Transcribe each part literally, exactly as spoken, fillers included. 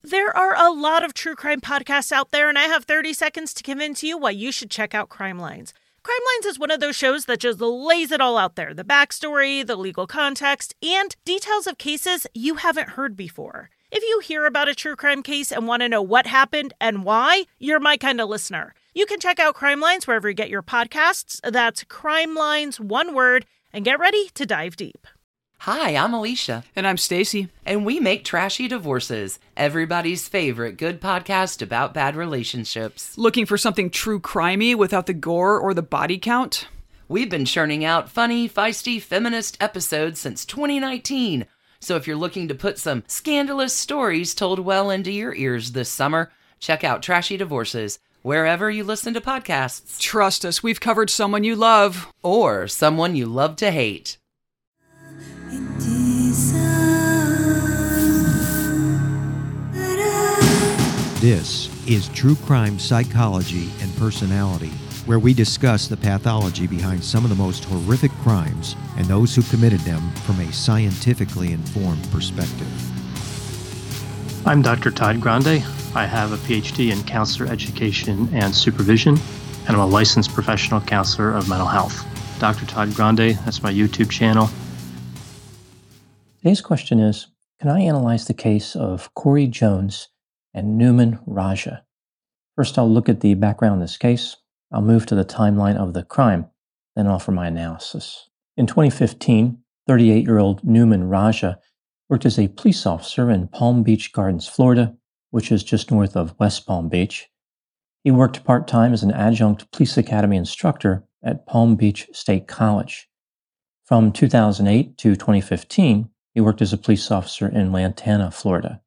There are a lot of true crime podcasts out there, and I have thirty seconds to convince you why you should check out Crime Lines. Crime Lines is one of those shows that just lays it all out there. The backstory, the legal context, and details of cases you haven't heard before. If you hear about a true crime case and want to know what happened and why, you're my kind of listener. You can check out Crime Lines wherever you get your podcasts. That's Crime Lines, one word, and get ready to dive deep. Hi, I'm Alicia. And I'm Stacy. And we make Trashy Divorces, everybody's favorite good podcast about bad relationships. Looking for something true crimey without the gore or the body count? We've been churning out funny, feisty, feminist episodes since twenty nineteen. So if you're looking to put some scandalous stories told well into your ears this summer, check out Trashy Divorces, wherever you listen to podcasts. Trust us, we've covered someone you love. Or someone you love to hate. This is True Crime Psychology and Personality, where we discuss the pathology behind some of the most horrific crimes and those who committed them from a scientifically informed perspective. I'm Doctor Todd Grande. I have a P H D in counselor education and supervision, and I'm a licensed professional counselor of mental health. Doctor Todd Grande, that's my YouTube channel. Today's question is, can I analyze the case of Corey Jones and Newman Raja? First, I'll look at the background of this case. I'll move to the timeline of the crime, then offer my analysis. In twenty fifteen, thirty-eight-year-old Newman Raja worked as a police officer in Palm Beach Gardens, Florida, which is just north of West Palm Beach. He worked part-time as an adjunct police academy instructor at Palm Beach State College. From two thousand eight to twenty fifteen, he worked as a police officer in Lantana, Florida.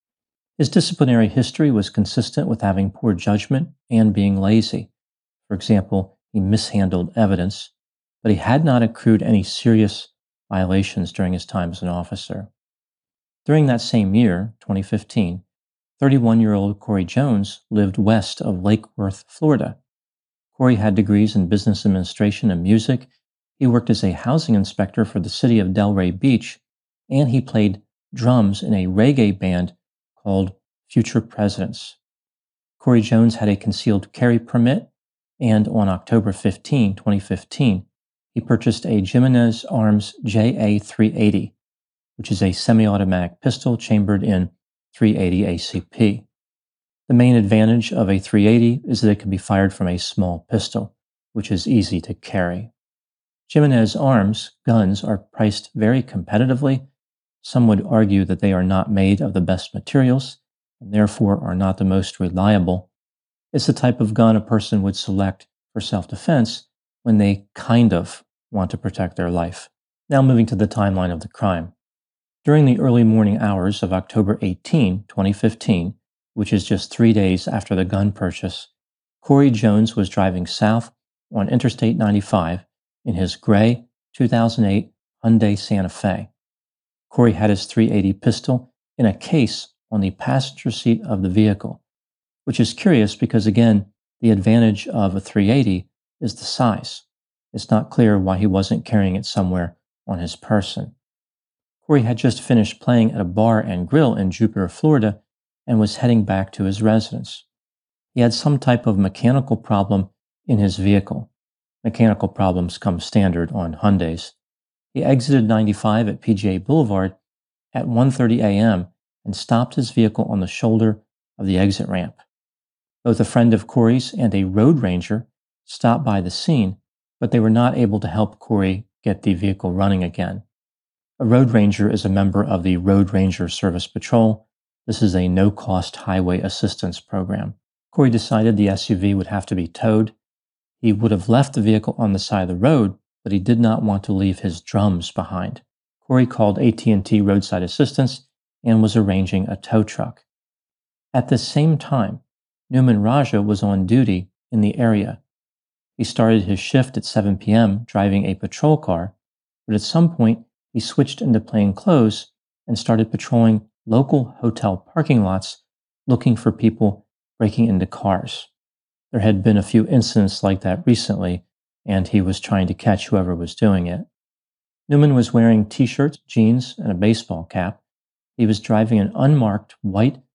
His disciplinary history was consistent with having poor judgment and being lazy. For example, he mishandled evidence, but he had not accrued any serious violations during his time as an officer. During that same year, twenty fifteen, thirty-one-year-old Corey Jones lived west of Lake Worth, Florida. Corey had degrees in business administration and music. He worked as a housing inspector for the city of Delray Beach, and he played drums in a reggae band called Future Presidents. Corey Jones had a concealed carry permit, and on October fifteenth, twenty fifteen, he purchased a Jimenez Arms J A three eighty, which is a semi-automatic pistol chambered in three eighty A C P. The main advantage of a three eighty is that it can be fired from a small pistol, which is easy to carry. Jimenez Arms guns are priced very competitively. Some would argue that they are not made of the best materials and therefore are not the most reliable. It's the type of gun a person would select for self-defense when they kind of want to protect their life. Now moving to the timeline of the crime. During the early morning hours of October eighteenth, twenty fifteen, which is just three days after the gun purchase, Corey Jones was driving south on Interstate ninety-five in his gray two thousand eight Hyundai Santa Fe. Corey had his three eighty pistol in a case on the passenger seat of the vehicle, which is curious because, again, the advantage of a three eighty is the size. It's not clear why he wasn't carrying it somewhere on his person. Corey had just finished playing at a bar and grill in Jupiter, Florida, and was heading back to his residence. He had some type of mechanical problem in his vehicle. Mechanical problems come standard on Hyundais. He exited ninety-five at P G A Boulevard at one thirty a.m. and stopped his vehicle on the shoulder of the exit ramp. Both a friend of Corey's and a road ranger stopped by the scene, but they were not able to help Corey get the vehicle running again. A road ranger is a member of the Road Ranger Service Patrol. This is a no-cost highway assistance program. Corey decided the S U V would have to be towed. He would have left the vehicle on the side of the road, but he did not want to leave his drums behind. Corey called A T and T Roadside Assistance and was arranging a tow truck. At the same time, Newman Raja was on duty in the area. He started his shift at seven p.m. driving a patrol car, but at some point he switched into plain clothes and started patrolling local hotel parking lots looking for people breaking into cars. There had been a few incidents like that recently, and he was trying to catch whoever was doing it. Newman was wearing t-shirts, jeans, and a baseball cap. He was driving an unmarked white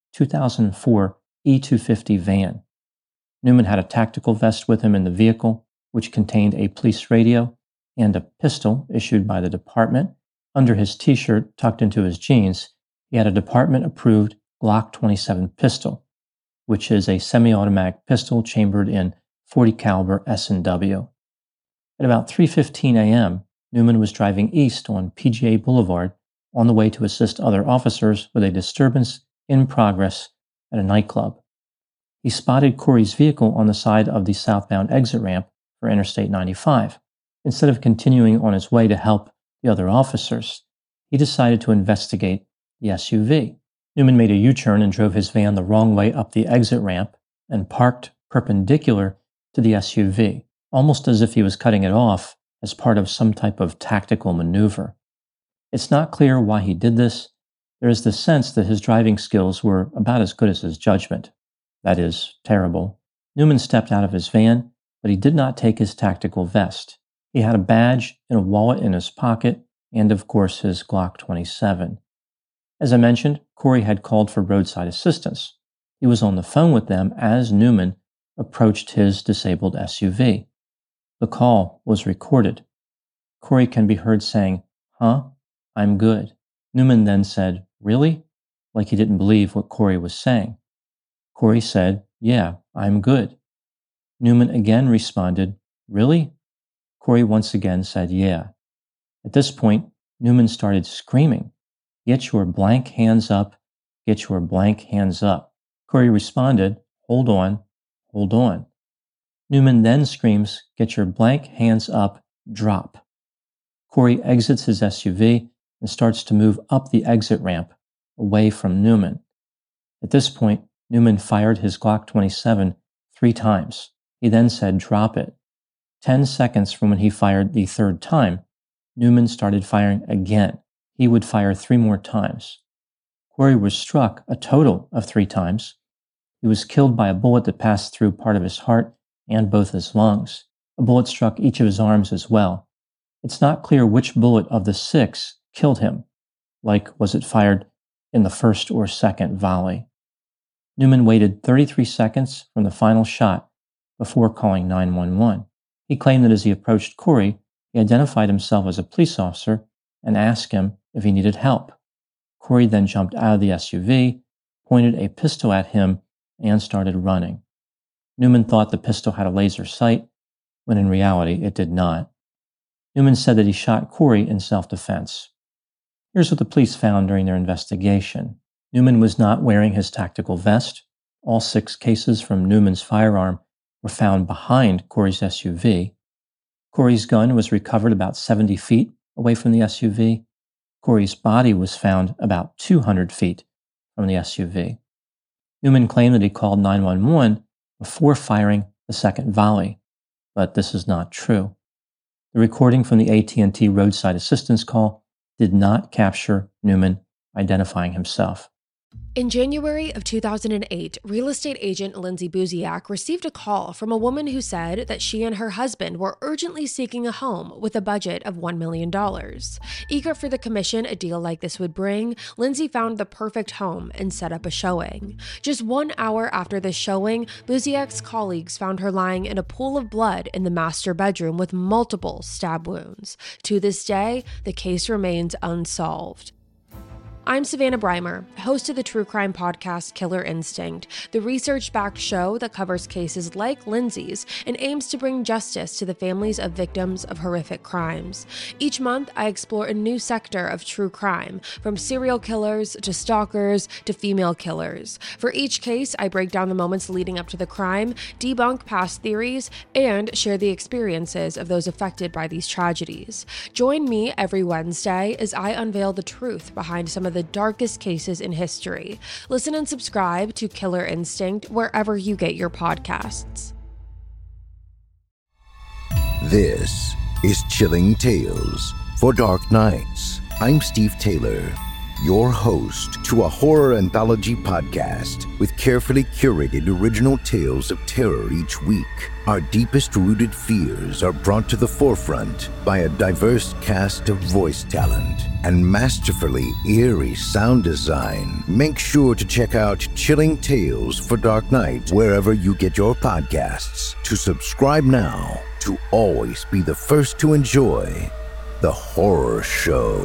two thousand four E two fifty van. Newman had a tactical vest with him in the vehicle, which contained a police radio and a pistol issued by the department. Under his t-shirt, tucked into his jeans, he had a department-approved Glock twenty-seven pistol, which is a semi-automatic pistol chambered in forty caliber S and W. At about three fifteen a.m., Newman was driving east on P G A Boulevard on the way to assist other officers with a disturbance in progress at a nightclub. He spotted Corey's vehicle on the side of the southbound exit ramp for Interstate ninety-five. Instead of continuing on his way to help the other officers, he decided to investigate the S U V. Newman made a U-turn and drove his van the wrong way up the exit ramp and parked perpendicular to the S U V, almost as if he was cutting it off as part of some type of tactical maneuver. It's not clear why he did this. There is the sense that his driving skills were about as good as his judgment. That is, terrible. Newman stepped out of his van, but he did not take his tactical vest. He had a badge and a wallet in his pocket, and of course his Glock twenty-seven. As I mentioned, Corey had called for roadside assistance. He was on the phone with them as Newman approached his disabled S U V. The call was recorded. Corey can be heard saying, "Huh? I'm good." Newman then said, "Really?" like he didn't believe what Corey was saying. Corey said, "Yeah, I'm good." Newman again responded, "Really?" Corey once again said, "Yeah." At this point, Newman started screaming, "Get your blank hands up, get your blank hands up." Corey responded, "Hold on, hold on." Newman then screams, "Get your blank hands up, drop." Corey exits his S U V and starts to move up the exit ramp, away from Newman. At this point, Newman fired his Glock twenty-seven three times. He then said, "Drop it." Ten seconds from when he fired the third time, Newman started firing again. He would fire three more times. Corey was struck a total of three times. He was killed by a bullet that passed through part of his heart and both his lungs. A bullet struck each of his arms as well. It's not clear which bullet of the six killed him, like was it fired in the first or second volley. Newman waited thirty-three seconds from the final shot before calling nine one one. He claimed that as he approached Corey, he identified himself as a police officer and asked him if he needed help. Corey then jumped out of the S U V, pointed a pistol at him, and started running. Newman thought the pistol had a laser sight, when in reality it did not. Newman said that he shot Corey in self-defense. Here's what the police found during their investigation. Newman was not wearing his tactical vest. All six cases from Newman's firearm were found behind Corey's S U V. Corey's gun was recovered about seventy feet away from the S U V. Corey's body was found about two hundred feet from the S U V. Newman claimed that he called nine one one before firing the second volley, but this is not true. The recording from the A T and T roadside assistance call did not capture Newman identifying himself. In January of two thousand eight, real estate agent Lindsay Buziak received a call from a woman who said that she and her husband were urgently seeking a home with a budget of one million dollars. Eager for the commission a deal like this would bring, Lindsay found the perfect home and set up a showing. Just one hour after this showing, Buziak's colleagues found her lying in a pool of blood in the master bedroom with multiple stab wounds. To this day, the case remains unsolved. I'm Savannah Breimer, host of the true crime podcast Killer Instinct, the research-backed show that covers cases like Lindsay's and aims to bring justice to the families of victims of horrific crimes. Each month, I explore a new sector of true crime, from serial killers to stalkers to female killers. For each case, I break down the moments leading up to the crime, debunk past theories, and share the experiences of those affected by these tragedies. Join me every Wednesday as I unveil the truth behind some of the darkest cases in history. Listen and subscribe to Killer Instinct wherever you get your podcasts. This is Chilling Tales for Dark Nights. I'm Steve Taylor. your host to a horror anthology podcast with carefully curated original tales of terror each week. Our deepest rooted fears are brought to the forefront by a diverse cast of voice talent and masterfully eerie sound design. Make sure to check out Chilling Tales for Dark Night wherever you get your podcasts. To subscribe now to always be the first to enjoy The Horror Show.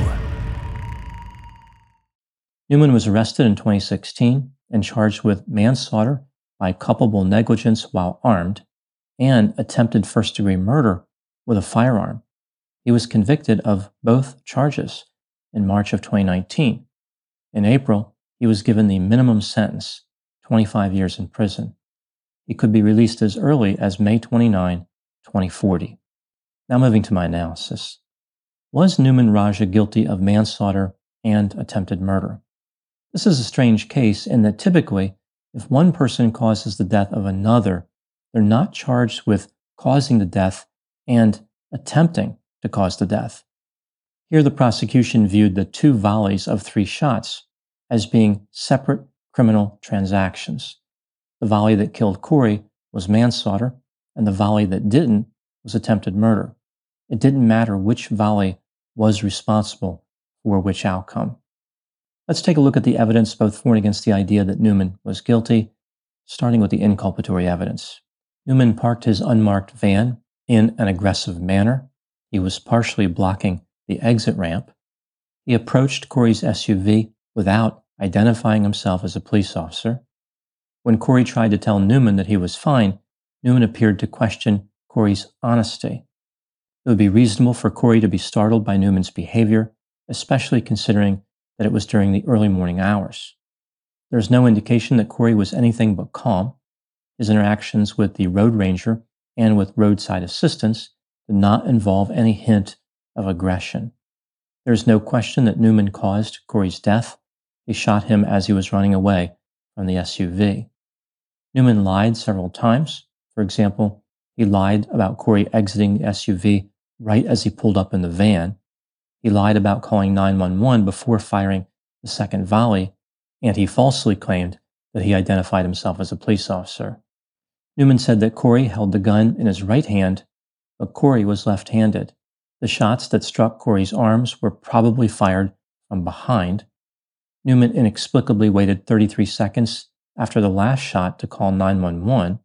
Newman was arrested in twenty sixteen and charged with manslaughter by culpable negligence while armed and attempted first-degree murder with a firearm. He was convicted of both charges in March of twenty nineteen. In April, he was given the minimum sentence, twenty-five years in prison. He could be released as early as May twenty-ninth, twenty forty. Now moving to my analysis. Was Newman Raja guilty of manslaughter and attempted murder? This is a strange case in that typically, if one person causes the death of another, they're not charged with causing the death and attempting to cause the death. Here, the prosecution viewed the two volleys of three shots as being separate criminal transactions. The volley that killed Corey was manslaughter, and the volley that didn't was attempted murder. It didn't matter which volley was responsible for which outcome. Let's take a look at the evidence both for and against the idea that Newman was guilty, starting with the inculpatory evidence. Newman parked his unmarked van in an aggressive manner. He was partially blocking the exit ramp. He approached Corey's S U V without identifying himself as a police officer. When Corey tried to tell Newman that he was fine, Newman appeared to question Corey's honesty. It would be reasonable for Corey to be startled by Newman's behavior, especially considering that it was during the early morning hours. There is no indication that Corey was anything but calm. His interactions with the road ranger and with roadside assistants did not involve any hint of aggression. There is no question that Newman caused Corey's death. He shot him as he was running away from the S U V. Newman lied several times. For example, he lied about Corey exiting the S U V right as he pulled up in the van. He lied about calling nine one one before firing the second volley, and he falsely claimed that he identified himself as a police officer. Newman said that Corey held the gun in his right hand, but Corey was left-handed. The shots that struck Corey's arms were probably fired from behind. Newman inexplicably waited thirty-three seconds after the last shot to call nine one one.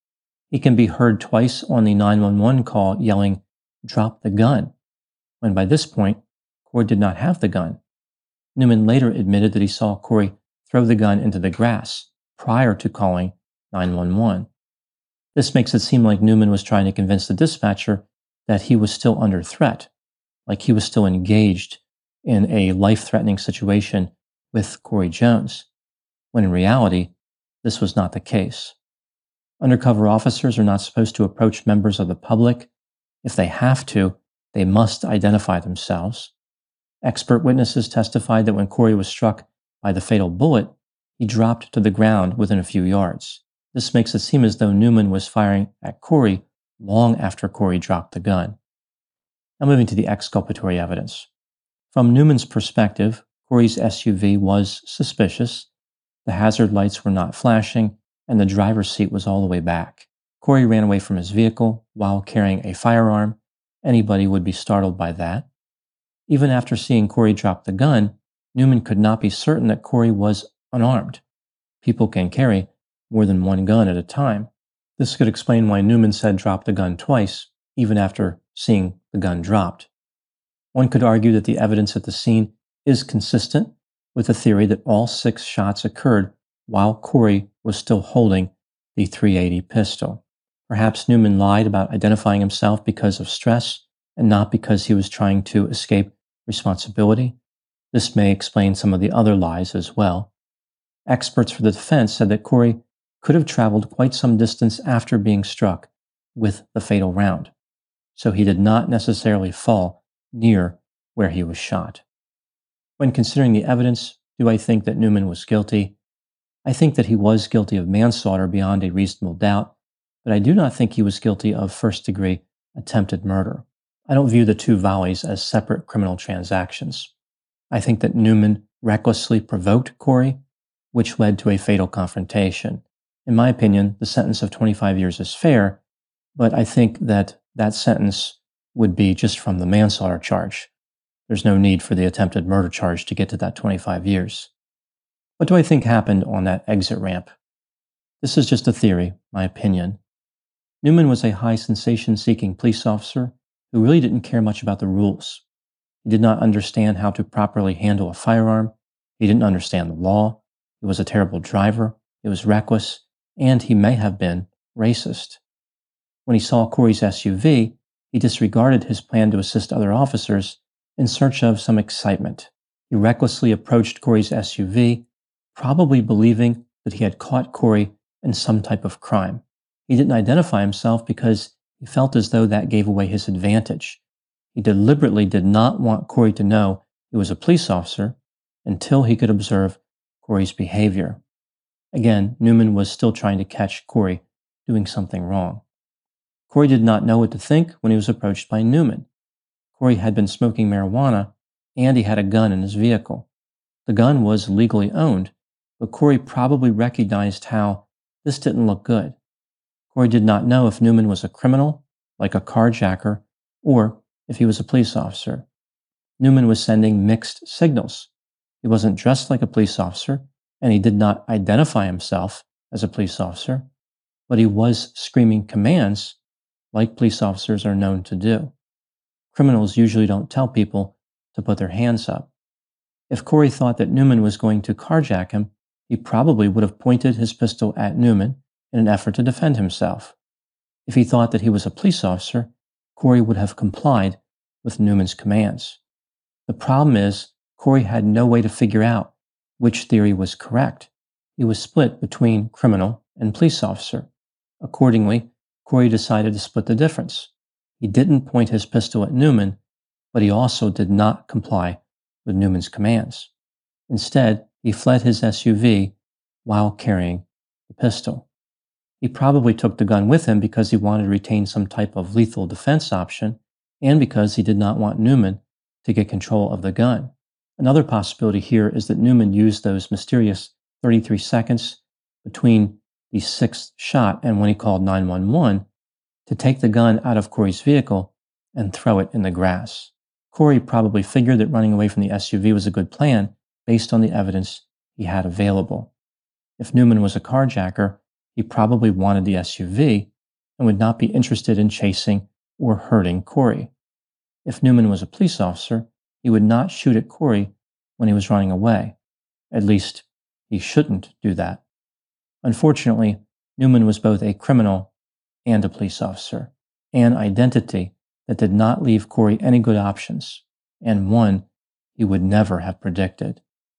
He can be heard twice on the nine one one call yelling, "Drop the gun," when by this point, Corey did not have the gun. Newman later admitted that he saw Corey throw the gun into the grass prior to calling nine one one. This makes it seem like Newman was trying to convince the dispatcher that he was still under threat, like he was still engaged in a life-threatening situation with Corey Jones, when in reality, this was not the case. Undercover officers are not supposed to approach members of the public. If they have to, they must identify themselves. Expert witnesses testified that when Corey was struck by the fatal bullet, he dropped to the ground within a few yards. This makes it seem as though Newman was firing at Corey long after Corey dropped the gun. Now moving to the exculpatory evidence. From Newman's perspective, Corey's S U V was suspicious, the hazard lights were not flashing, and the driver's seat was all the way back. Corey ran away from his vehicle while carrying a firearm. Anybody would be startled by that. Even after seeing Corey drop the gun, Newman could not be certain that Corey was unarmed. People can carry more than one gun at a time. This could explain why Newman said drop the gun twice, even after seeing the gun dropped. One could argue that the evidence at the scene is consistent with the theory that all six shots occurred while Corey was still holding the three eighty pistol. Perhaps Newman lied about identifying himself because of stress and not because he was trying to escape responsibility. This may explain some of the other lies as well. Experts for the defense said that Corey could have traveled quite some distance after being struck with the fatal round, so he did not necessarily fall near where he was shot. When considering the evidence, do I think that Newman was guilty? I think that he was guilty of manslaughter beyond a reasonable doubt, but I do not think he was guilty of first-degree attempted murder. I don't view the two volleys as separate criminal transactions. I think that Newman recklessly provoked Corey, which led to a fatal confrontation. In my opinion, the sentence of twenty-five years is fair, but I think that that sentence would be just from the manslaughter charge. There's no need for the attempted murder charge to get to that twenty-five years. What do I think happened on that exit ramp? This is just a theory, my opinion. Newman was a high sensation-seeking police officer who really didn't care much about the rules. He did not understand how to properly handle a firearm. He didn't understand the law. He was a terrible driver. He was reckless, and he may have been racist. When he saw Corey's S U V, he disregarded his plan to assist other officers in search of some excitement. He recklessly approached Corey's S U V, probably believing that he had caught Corey in some type of crime. He didn't identify himself because he felt as though that gave away his advantage. He deliberately did not want Corey to know he was a police officer until he could observe Corey's behavior. Again, Newman was still trying to catch Corey doing something wrong. Corey did not know what to think when he was approached by Newman. Corey had been smoking marijuana, and he had a gun in his vehicle. The gun was legally owned, but Corey probably recognized how this didn't look good. Corey did not know if Newman was a criminal, like a carjacker, or if he was a police officer. Newman was sending mixed signals. He wasn't dressed like a police officer, and he did not identify himself as a police officer, but he was screaming commands like police officers are known to do. Criminals usually don't tell people to put their hands up. If Corey thought that Newman was going to carjack him, he probably would have pointed his pistol at Newman in an effort to defend himself. If he thought that he was a police officer, Corey would have complied with Newman's commands. The problem is, Corey had no way to figure out which theory was correct. He was split between criminal and police officer. Accordingly, Corey decided to split the difference. He didn't point his pistol at Newman, but he also did not comply with Newman's commands. Instead, he fled his S U V while carrying the pistol. He probably took the gun with him because he wanted to retain some type of lethal defense option and because he did not want Newman to get control of the gun. Another possibility here is that Newman used those mysterious thirty-three seconds between the sixth shot and when he called nine one one to take the gun out of Corey's vehicle and throw it in the grass. Corey probably figured that running away from the S U V was a good plan based on the evidence he had available. If Newman was a carjacker, he probably wanted the S U V and would not be interested in chasing or hurting Corey. If Newman was a police officer, he would not shoot at Corey when he was running away. At least, he shouldn't do that. Unfortunately, Newman was both a criminal and a police officer, an identity that did not leave Corey any good options, and one he would never have predicted.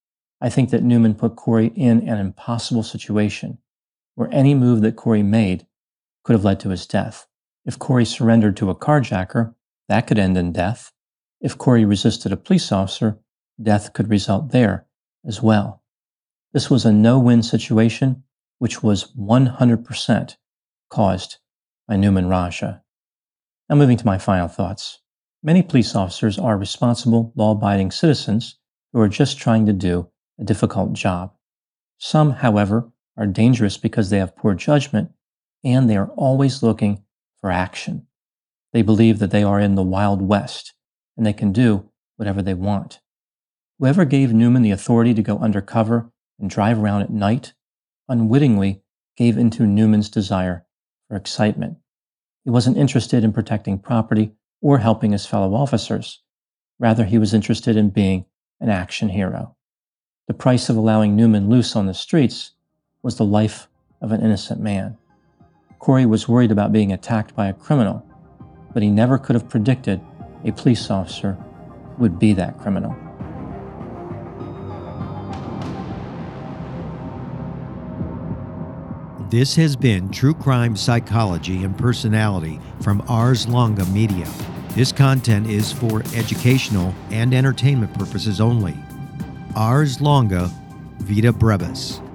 I think that Newman put Corey in an impossible situation where any move that Corey made could have led to his death. If Corey surrendered to a carjacker, that could end in death. If Corey resisted a police officer, death could result there as well. This was a no-win situation, which was one hundred percent caused by Newman Raja. Now moving to my final thoughts. Many police officers are responsible, law-abiding citizens who are just trying to do a difficult job. Some, however, are dangerous because they have poor judgment and they are always looking for action. They believe that they are in the Wild West and they can do whatever they want. Whoever gave Newman the authority to go undercover and drive around at night unwittingly gave into Newman's desire for excitement. He wasn't interested in protecting property or helping his fellow officers. Rather, he was interested in being an action hero. The price of allowing Newman loose on the streets was the life of an innocent man. Corey was worried about being attacked by a criminal, but he never could have predicted a police officer would be that criminal. This has been True Crime Psychology and Personality from Ars Longa Media. This content is for educational and entertainment purposes only. Ars Longa Vita Brevis.